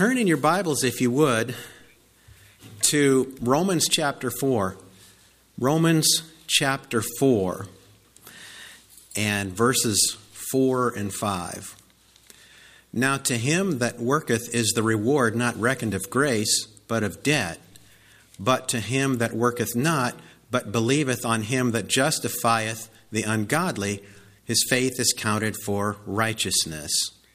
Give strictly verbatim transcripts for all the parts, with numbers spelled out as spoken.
turn in your Bibles, if you would, to Romans chapter four. Romans chapter four and verses four and five. Now to him that worketh is the reward not reckoned of grace, but of debt. But to him that worketh not, but believeth on him that justifieth the ungodly, his faith is counted for righteousness.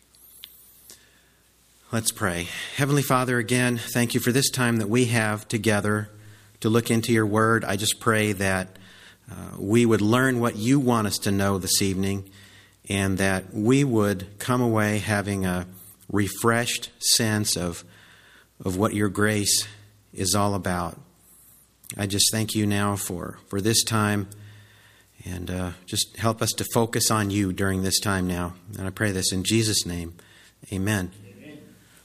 Let's pray. Heavenly Father, again, thank you for this time that we have together to look into your word. I just pray that uh, we would learn what you want us to know this evening, and that we would come away having a refreshed sense of, of what your grace is all about. I just thank you now for, for this time, and uh, just help us to focus on you during this time now. And I pray this in Jesus' name. Amen. Amen.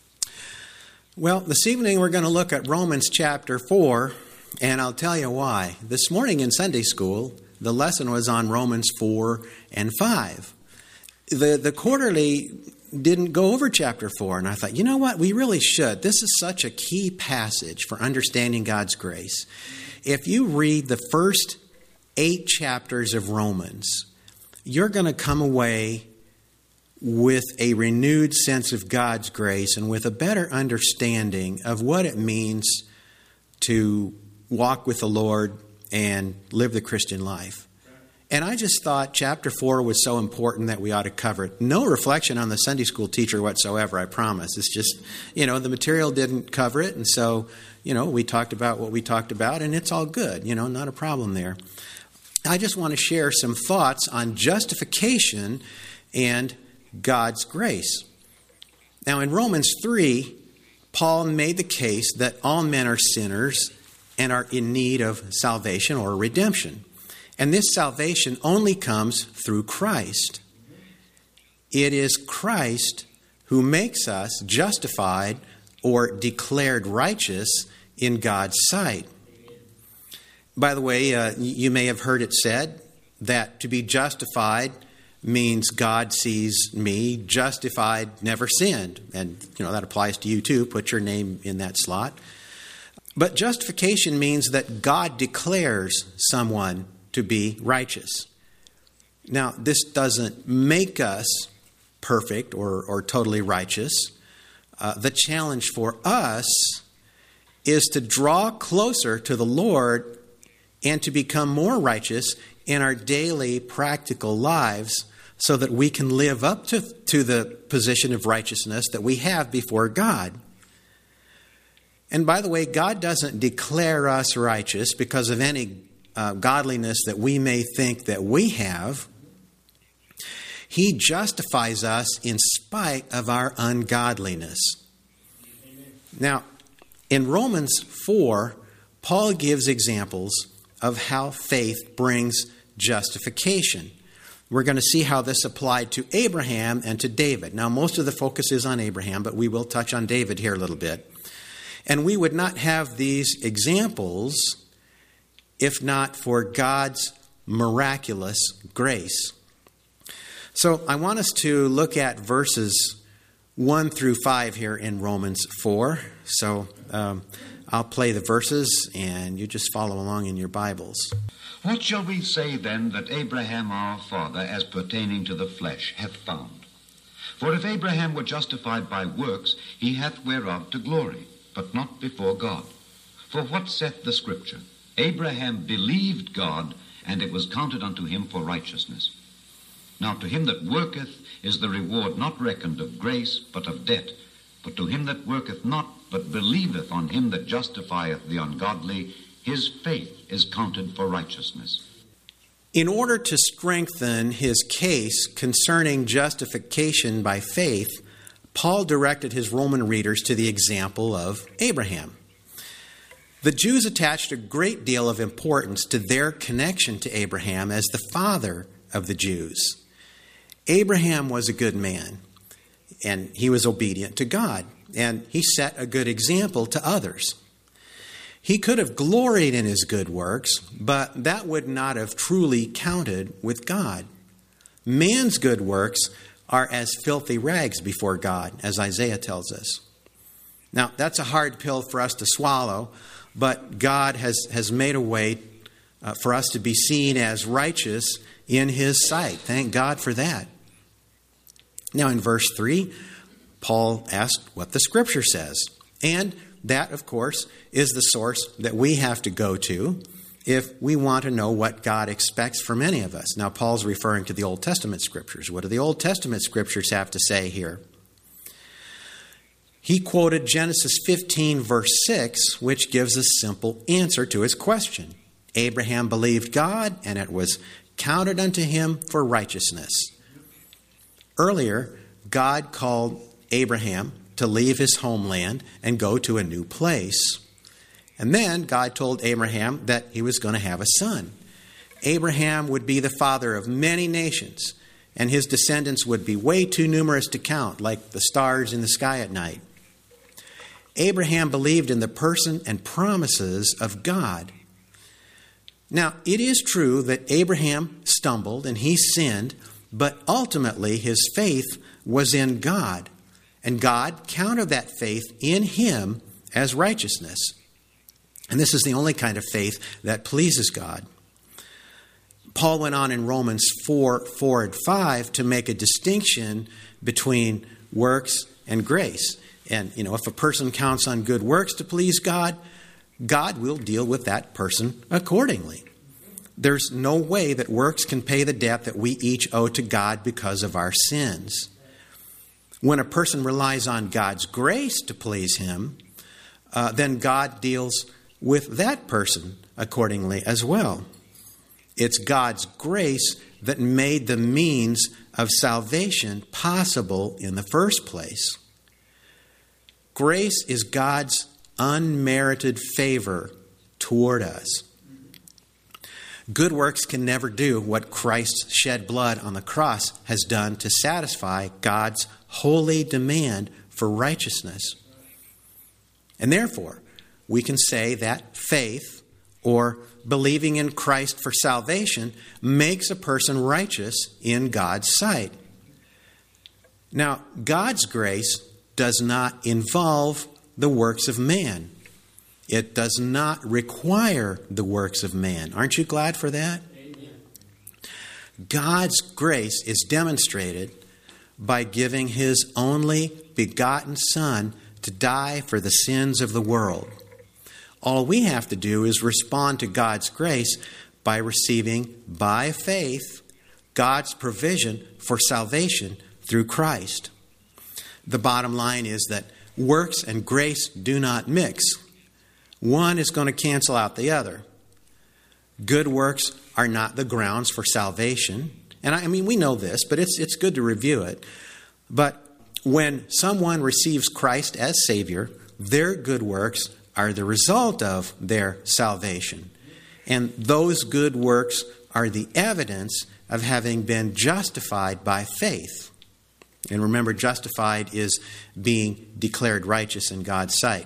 Well, this evening we're going to look at Romans chapter four, and I'll tell you why. This morning in Sunday school, the lesson was on Romans four and five. The, the quarterly didn't go over chapter four, and I thought, you know what, we really should. This is such a key passage for understanding God's grace. If you read the first eight chapters of Romans, you're going to come away with a renewed sense of God's grace and with a better understanding of what it means to walk with the Lord and live the Christian life. And I just thought chapter four was so important that we ought to cover it. No reflection on the Sunday school teacher whatsoever, I promise. It's just, you know, the material didn't cover it. And so, you know, we talked about what we talked about, and it's all good. You know, not a problem there. I just want to share some thoughts on justification and God's grace. Now, in Romans three, Paul made the case that all men are sinners and are in need of salvation or redemption. And this salvation only comes through Christ. It is Christ who makes us justified or declared righteous in God's sight. By the way, uh, you may have heard it said that to be justified means God sees me, justified, never sinned. And, you know, that applies to you too. Put your name in that slot. But justification means that God declares someone to be righteous. Now, this doesn't make us perfect or, or totally righteous. Uh, the challenge for us is to draw closer to the Lord and to become more righteous in our daily practical lives so that we can live up to, to the position of righteousness that we have before God. And by the way, God doesn't declare us righteous because of any uh, godliness that we may think that we have. He justifies us in spite of our ungodliness. Amen. Now, in Romans four, Paul gives examples of how faith brings justification. We're going to see how this applied to Abraham and to David. Now, most of the focus is on Abraham, but we will touch on David here a little bit. And we would not have these examples if not for God's miraculous grace. So I want us to look at verses one through five here in Romans four. So um, I'll play the verses and you just follow along in your Bibles. What shall we say then that Abraham our father, as pertaining to the flesh, hath found? For if Abraham were justified by works, he hath whereof to glory, but not before God. For what saith the Scripture? Abraham believed God, and it was counted unto him for righteousness. Now to him that worketh is the reward not reckoned of grace, but of debt. But to him that worketh not, but believeth on him that justifieth the ungodly, his faith is counted for righteousness. In order to strengthen his case concerning justification by faith, Paul directed his Roman readers to the example of Abraham. The Jews attached a great deal of importance to their connection to Abraham as the father of the Jews. Abraham was a good man, and he was obedient to God, and he set a good example to others. He could have gloried in his good works, but that would not have truly counted with God. Man's good works are as filthy rags before God, as Isaiah tells us. Now, that's a hard pill for us to swallow, but God has, has made a way uh, for us to be seen as righteous in His sight. Thank God for that. Now, in verse three, Paul asked what the Scripture says. And that, of course, is the source that we have to go to if we want to know what God expects from any of us. Now, Paul's referring to the Old Testament Scriptures. What do the Old Testament Scriptures have to say here? He quoted Genesis fifteen, verse six, which gives a simple answer to his question. Abraham believed God, and it was counted unto him for righteousness. Earlier, God called Abraham to leave his homeland and go to a new place. And then God told Abraham that he was going to have a son. Abraham would be the father of many nations, and his descendants would be way too numerous to count, like the stars in the sky at night. Abraham believed in the person and promises of God. Now, it is true that Abraham stumbled and he sinned, but ultimately his faith was in God, and God counted that faith in him as righteousness. And this is the only kind of faith that pleases God. Paul went on in Romans four, four and five to make a distinction between works and grace. And, you know, if a person counts on good works to please God, God will deal with that person accordingly. There's no way that works can pay the debt that we each owe to God because of our sins. When a person relies on God's grace to please Him, uh, then God deals with that person accordingly as well. It's God's grace that made the means of salvation possible in the first place. Grace is God's unmerited favor toward us. Good works can never do what Christ's shed blood on the cross has done to satisfy God's holy demand for righteousness. And therefore, we can say that faith, or believing in Christ for salvation, makes a person righteous in God's sight. Now, God's grace does not involve the works of man. It does not require the works of man. Aren't you glad for that? Amen. God's grace is demonstrated by giving His only begotten Son to die for the sins of the world. All we have to do is respond to God's grace by receiving, by faith, God's provision for salvation through Christ. The bottom line is that works and grace do not mix. One is going to cancel out the other. Good works are not the grounds for salvation. And I mean, we know this, but it's it's good to review it. But when someone receives Christ as Savior, their good works are the result of their salvation. And those good works are the evidence of having been justified by faith. And remember, justified is being declared righteous in God's sight.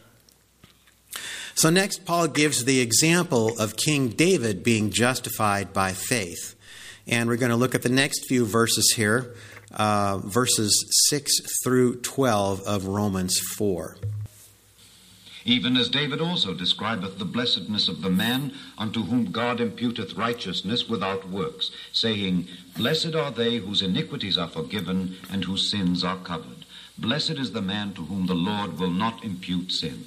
So next, Paul gives the example of King David being justified by faith. And we're going to look at the next few verses here, uh, verses six through twelve of Romans four. Even as David also describeth the blessedness of the man unto whom God imputeth righteousness without works, saying, Blessed are they whose iniquities are forgiven and whose sins are covered. Blessed is the man to whom the Lord will not impute sin.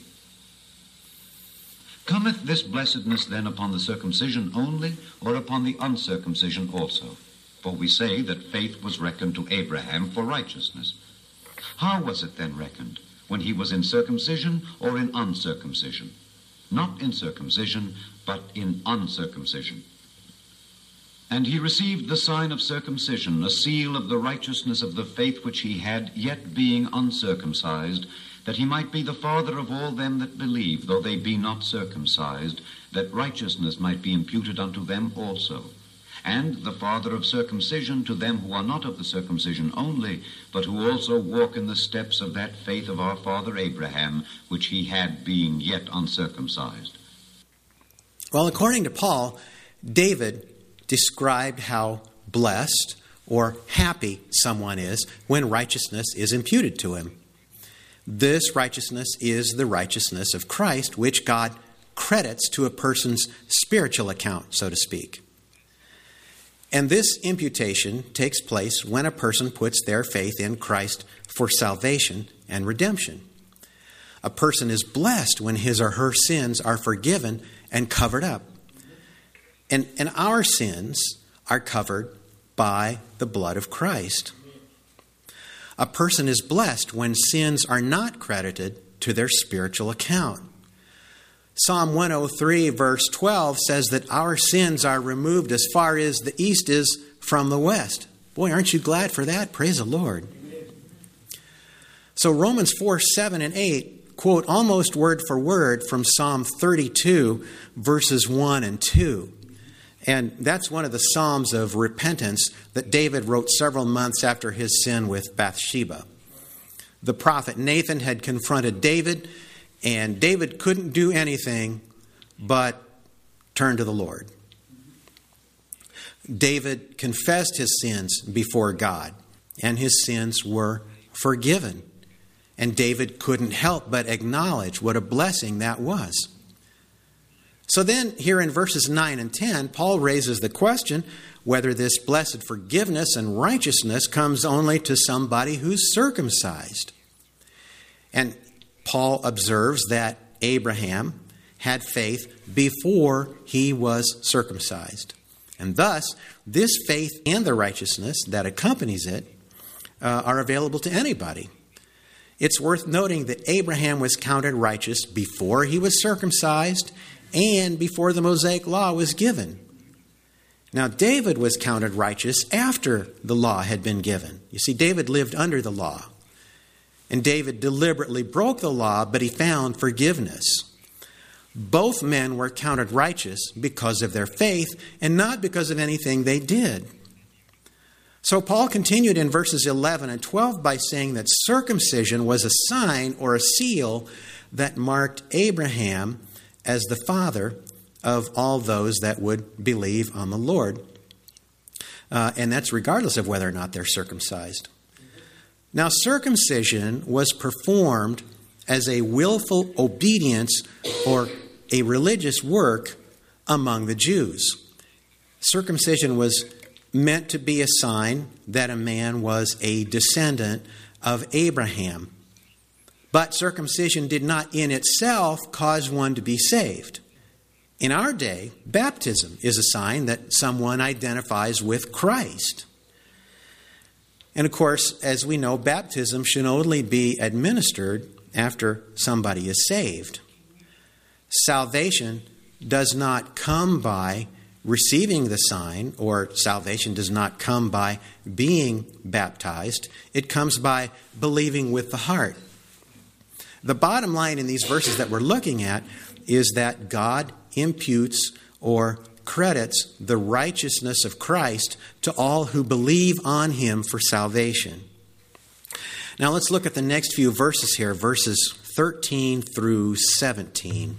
Cometh this blessedness then upon the circumcision only, or upon the uncircumcision also? For we say that faith was reckoned to Abraham for righteousness. How was it then reckoned? When he was in circumcision or in uncircumcision? Not in circumcision, but in uncircumcision. And he received the sign of circumcision, a seal of the righteousness of the faith which he had, yet being uncircumcised, that he might be the father of all them that believe, though they be not circumcised, that righteousness might be imputed unto them also. And the father of circumcision to them who are not of the circumcision only, but who also walk in the steps of that faith of our father Abraham, which he had, being yet uncircumcised. Well, according to Paul, David described how blessed or happy someone is when righteousness is imputed to him. This righteousness is the righteousness of Christ, which God credits to a person's spiritual account, so to speak. And this imputation takes place when a person puts their faith in Christ for salvation and redemption. A person is blessed when his or her sins are forgiven and covered up. And, and our sins are covered by the blood of Christ. A person is blessed when sins are not credited to their spiritual account. Psalm one oh three verse twelve says that our sins are removed as far as the east is from the west. Boy, aren't you glad for that? Praise the Lord. So Romans four, seven, and eight quote almost word for word from Psalm thirty-two verses one and two. And that's one of the Psalms of repentance that David wrote several months after his sin with Bathsheba. The prophet Nathan had confronted David, and David couldn't do anything but turn to the Lord. David confessed his sins before God, and his sins were forgiven. And David couldn't help but acknowledge what a blessing that was. So then, here in verses nine and ten, Paul raises the question whether this blessed forgiveness and righteousness comes only to somebody who's circumcised. And Paul observes that Abraham had faith before he was circumcised. And thus, this faith and the righteousness that accompanies it uh, are available to anybody. It's worth noting that Abraham was counted righteous before he was circumcised and before the Mosaic law was given. Now, David was counted righteous after the law had been given. You see, David lived under the law. And David deliberately broke the law, but he found forgiveness. Both men were counted righteous because of their faith and not because of anything they did. So Paul continued in verses eleven and twelve by saying that circumcision was a sign or a seal that marked Abraham as the father of all those that would believe on the Lord. Uh, and that's regardless of whether or not they're circumcised. Now, circumcision was performed as a willful obedience or a religious work among the Jews. Circumcision was meant to be a sign that a man was a descendant of Abraham. But circumcision did not in itself cause one to be saved. In our day, baptism is a sign that someone identifies with Christ. And of course, as we know, baptism should only be administered after somebody is saved. Salvation does not come by receiving the sign, or salvation does not come by being baptized. It comes by believing with the heart. The bottom line in these verses that we're looking at is that God imputes or credits the righteousness of Christ to all who believe on him for salvation. Now let's look at the next few verses here, verses thirteen through seventeen.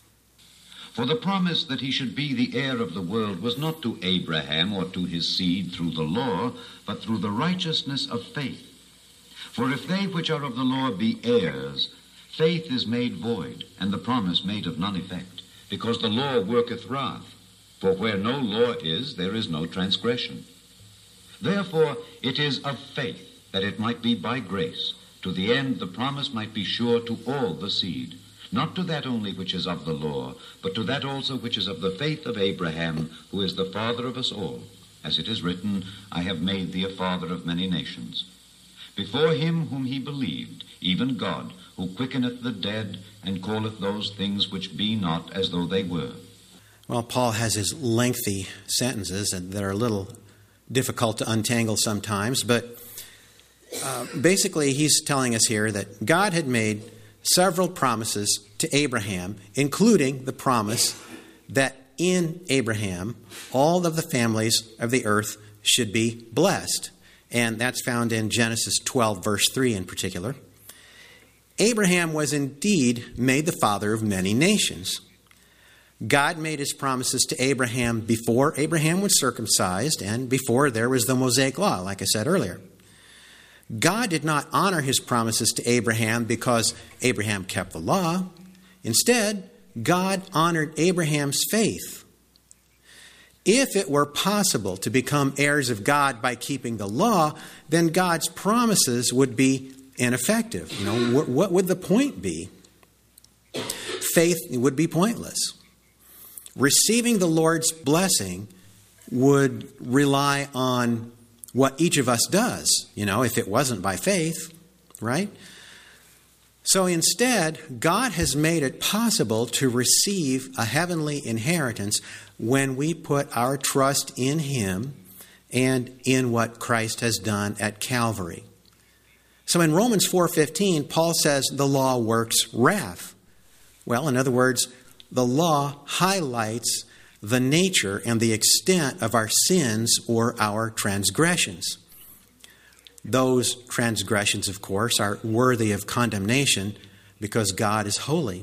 For the promise that he should be the heir of the world was not to Abraham or to his seed through the law, but through the righteousness of faith. For if they which are of the law be heirs, faith is made void, and the promise made of none effect, because the law worketh wrath. For where no law is, there is no transgression. Therefore it is of faith, that it might be by grace, to the end the promise might be sure to all the seed, not to that only which is of the law, but to that also which is of the faith of Abraham, who is the father of us all. As it is written, I have made thee a father of many nations. Before him whom he believed, even God, who quickeneth the dead, and calleth those things which be not as though they were. Well, Paul has his lengthy sentences that are a little difficult to untangle sometimes, but uh, basically he's telling us here that God had made several promises to Abraham, including the promise that in Abraham all of the families of the earth should be blessed. And that's found in Genesis twelve, verse three in particular. Abraham was indeed made the father of many nations. God made his promises to Abraham before Abraham was circumcised and before there was the Mosaic law, like I said earlier. God did not honor his promises to Abraham because Abraham kept the law. Instead, God honored Abraham's faith. If it were possible to become heirs of God by keeping the law, then God's promises would be ineffective. You know, wh- what would the point be? Faith would be pointless. Receiving the Lord's blessing would rely on what each of us does, you know, if it wasn't by faith, right? So instead, God has made it possible to receive a heavenly inheritance when we put our trust in him and in what Christ has done at Calvary. So in Romans four fifteen, Paul says the law works wrath. Well, in other words, the law highlights the nature and the extent of our sins or our transgressions. Those transgressions, of course, are worthy of condemnation because God is holy.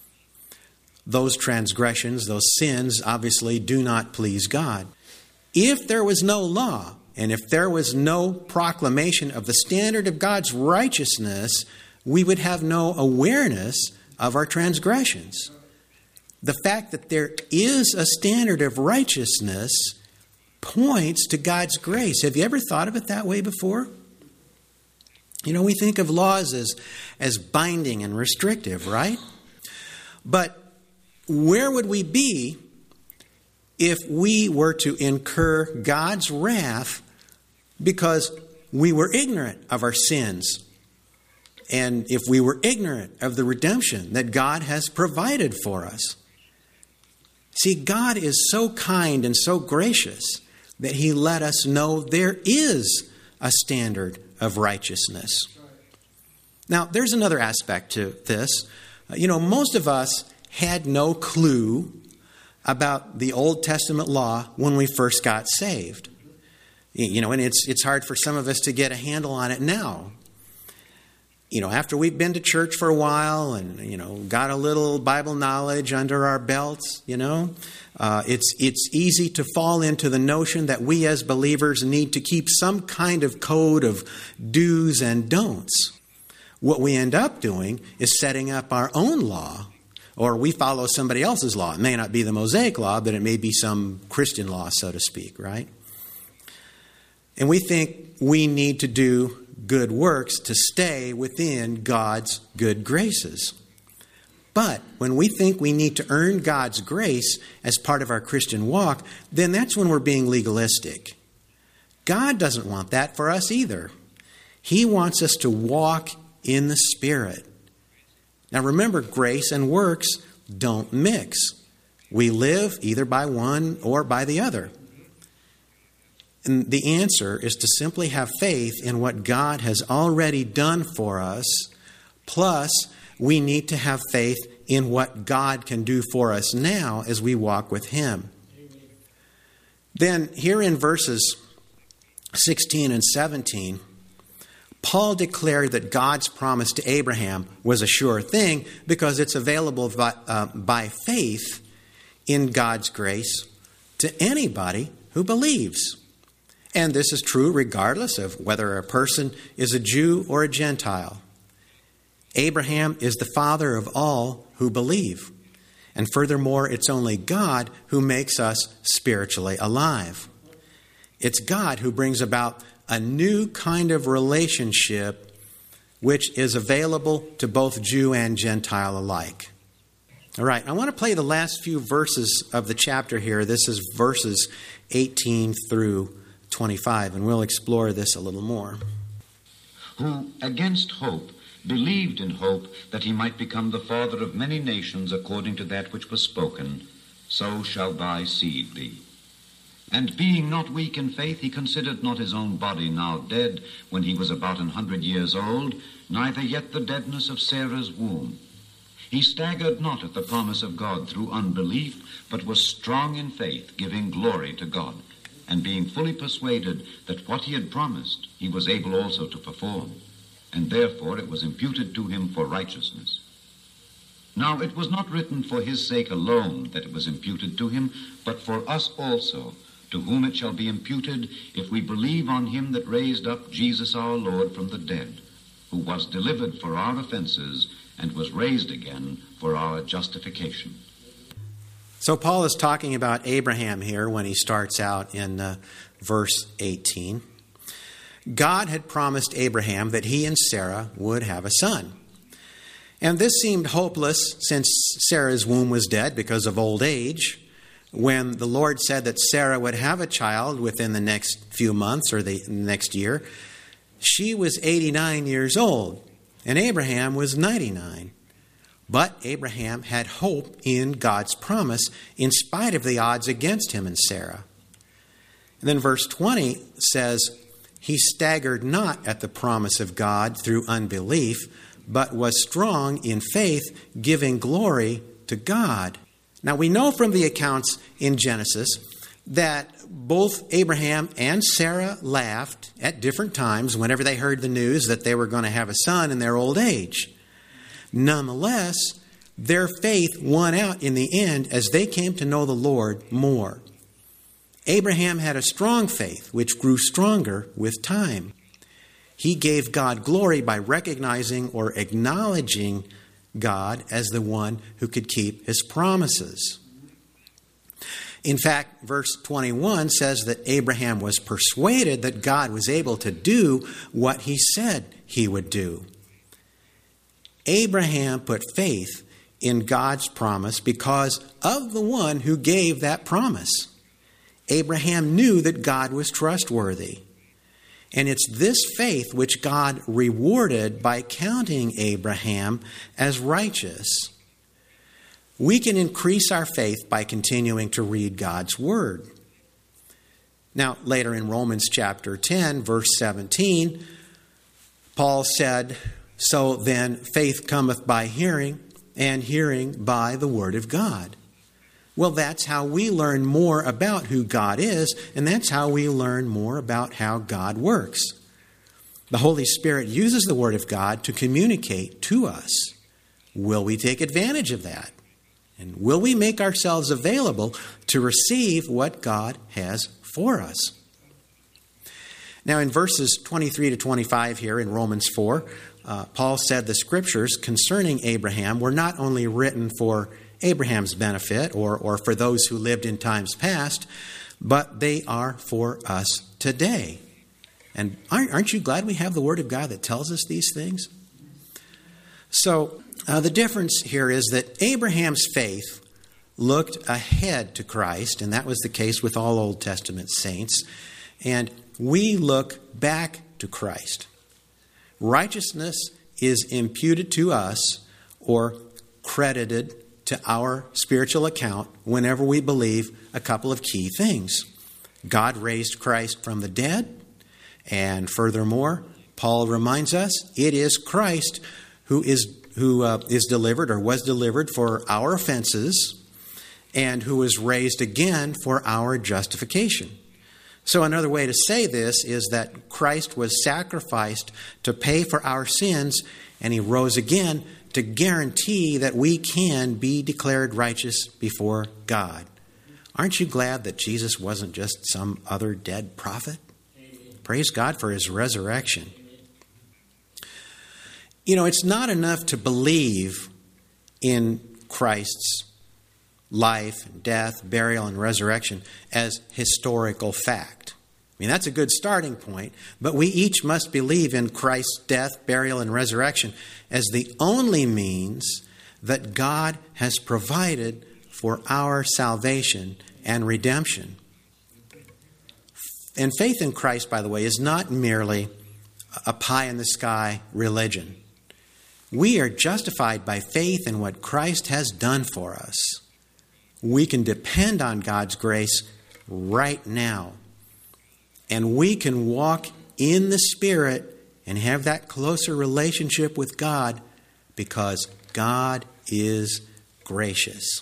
Those transgressions, those sins, obviously do not please God. If there was no law, and if there was no proclamation of the standard of God's righteousness, we would have no awareness of our transgressions. The fact that there is a standard of righteousness points to God's grace. Have you ever thought of it that way before? You know, we think of laws as, as binding and restrictive, right? But where would we be if we were to incur God's wrath because we were ignorant of our sins? And if we were ignorant of the redemption that God has provided for us? See, God is so kind and so gracious that he let us know there is a standard of righteousness. Now, there's another aspect to this. You know, most of us had no clue about the Old Testament law when we first got saved. You know, and it's it's hard for some of us to get a handle on it now. You know, after we've been to church for a while and, you know, got a little Bible knowledge under our belts, you know, uh, it's it's easy to fall into the notion that we as believers need to keep some kind of code of do's and don'ts. What we end up doing is setting up our own law, or we follow somebody else's law. It may not be the Mosaic law, but it may be some Christian law, so to speak, right? And we think we need to do good works to stay within God's good graces. But when we think we need to earn God's grace as part of our Christian walk, then that's when we're being legalistic. God doesn't want that for us either. He wants us to walk in the Spirit. Now remember, grace and works don't mix. We live either by one or by the other. And the answer is to simply have faith in what God has already done for us. Plus, we need to have faith in what God can do for us now as we walk with him. Amen. Then here in verses sixteen and seventeen, Paul declared that God's promise to Abraham was a sure thing because it's available by, uh, by faith in God's grace to anybody who believes. And this is true regardless of whether a person is a Jew or a Gentile. Abraham is the father of all who believe. And furthermore, it's only God who makes us spiritually alive. It's God who brings about a new kind of relationship which is available to both Jew and Gentile alike. All right, I want to play the last few verses of the chapter here. This is verses eighteen through twenty-five, and we'll explore this a little more. Who, against hope, believed in hope that he might become the father of many nations according to that which was spoken, so shall thy seed be. And being not weak in faith, he considered not his own body now dead when he was about an hundred years old, neither yet the deadness of Sarah's womb. He staggered not at the promise of God through unbelief, but was strong in faith, giving glory to God, and being fully persuaded that what he had promised he was able also to perform, and therefore it was imputed to him for righteousness. Now it was not written for his sake alone that it was imputed to him, but for us also, to whom it shall be imputed if we believe on him that raised up Jesus our Lord from the dead, who was delivered for our offenses and was raised again for our justification. So Paul is talking about Abraham here when he starts out in uh, verse eighteen. God had promised Abraham that he and Sarah would have a son. And this seemed hopeless since Sarah's womb was dead because of old age. When the Lord said that Sarah would have a child within the next few months or the next year, she was eighty-nine years old and Abraham was ninety-nine. But Abraham had hope in God's promise in spite of the odds against him and Sarah. And then verse twenty says, he staggered not at the promise of God through unbelief, but was strong in faith, giving glory to God. Now we know from the accounts in Genesis that both Abraham and Sarah laughed at different times whenever they heard the news that they were going to have a son in their old age. Nonetheless, their faith won out in the end as they came to know the Lord more. Abraham had a strong faith, which grew stronger with time. He gave God glory by recognizing or acknowledging God as the one who could keep his promises. In fact, verse twenty-one says that Abraham was persuaded that God was able to do what he said he would do. Abraham put faith in God's promise because of the one who gave that promise. Abraham knew that God was trustworthy. And it's this faith which God rewarded by counting Abraham as righteous. We can increase our faith by continuing to read God's Word. Now, later in Romans chapter ten, verse seventeen, Paul said, so then faith cometh by hearing, and hearing by the Word of God. Well, that's how we learn more about who God is, and that's how we learn more about how God works. The Holy Spirit uses the Word of God to communicate to us. Will we take advantage of that? And will we make ourselves available to receive what God has for us? Now, in verses twenty-three to twenty-five here in Romans four, uh, Paul said the Scriptures concerning Abraham were not only written for Abraham's benefit or, or for those who lived in times past, but they are for us today. And aren't, aren't you glad we have the Word of God that tells us these things? So uh, the difference here is that Abraham's faith looked ahead to Christ, and that was the case with all Old Testament saints, and we look back to Christ. Righteousness is imputed to us or credited to our spiritual account whenever we believe a couple of key things. God raised Christ from the dead, and furthermore, Paul reminds us it is Christ who is who uh, is delivered or was delivered for our offenses and who was raised again for our justification. So another way to say this is that Christ was sacrificed to pay for our sins, and he rose again to guarantee that we can be declared righteous before God. Aren't you glad that Jesus wasn't just some other dead prophet? Amen. Praise God for his resurrection. You know, it's not enough to believe in Christ's life, death, burial, and resurrection as historical fact. I mean, that's a good starting point, but we each must believe in Christ's death, burial, and resurrection as the only means that God has provided for our salvation and redemption. And faith in Christ, by the way, is not merely a pie-in-the-sky religion. We are justified by faith in what Christ has done for us. We can depend on God's grace right now. And we can walk in the Spirit and have that closer relationship with God because God is gracious.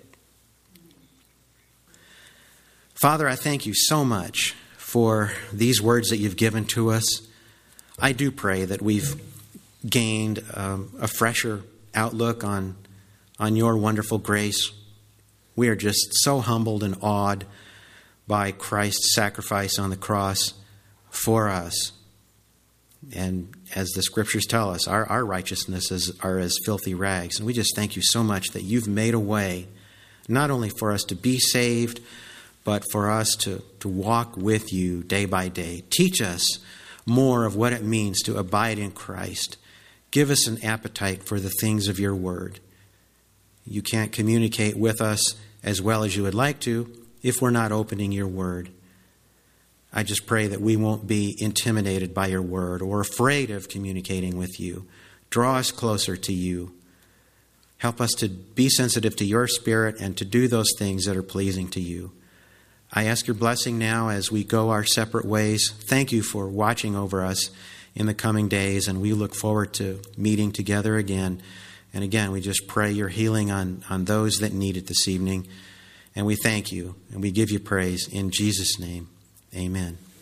Father, I thank you so much for these words that you've given to us. I do pray that we've gained um, a fresher outlook on, on your wonderful grace. We are just so humbled and awed by Christ's sacrifice on the cross for us. And as the scriptures tell us, our, our righteousnesses are as filthy rags. And we just thank you so much that you've made a way, not only for us to be saved, but for us to, to walk with you day by day. Teach us more of what it means to abide in Christ. Give us an appetite for the things of your word. You can't communicate with us as well as you would like to if we're not opening your word. I just pray that we won't be intimidated by your word or afraid of communicating with you. Draw us closer to you. Help us to be sensitive to your spirit and to do those things that are pleasing to you. I ask your blessing now as we go our separate ways. Thank you for watching over us in the coming days, and we look forward to meeting together again. And again, we just pray your healing on, on those that need it this evening. And we thank you, and we give you praise in Jesus' name. Amen.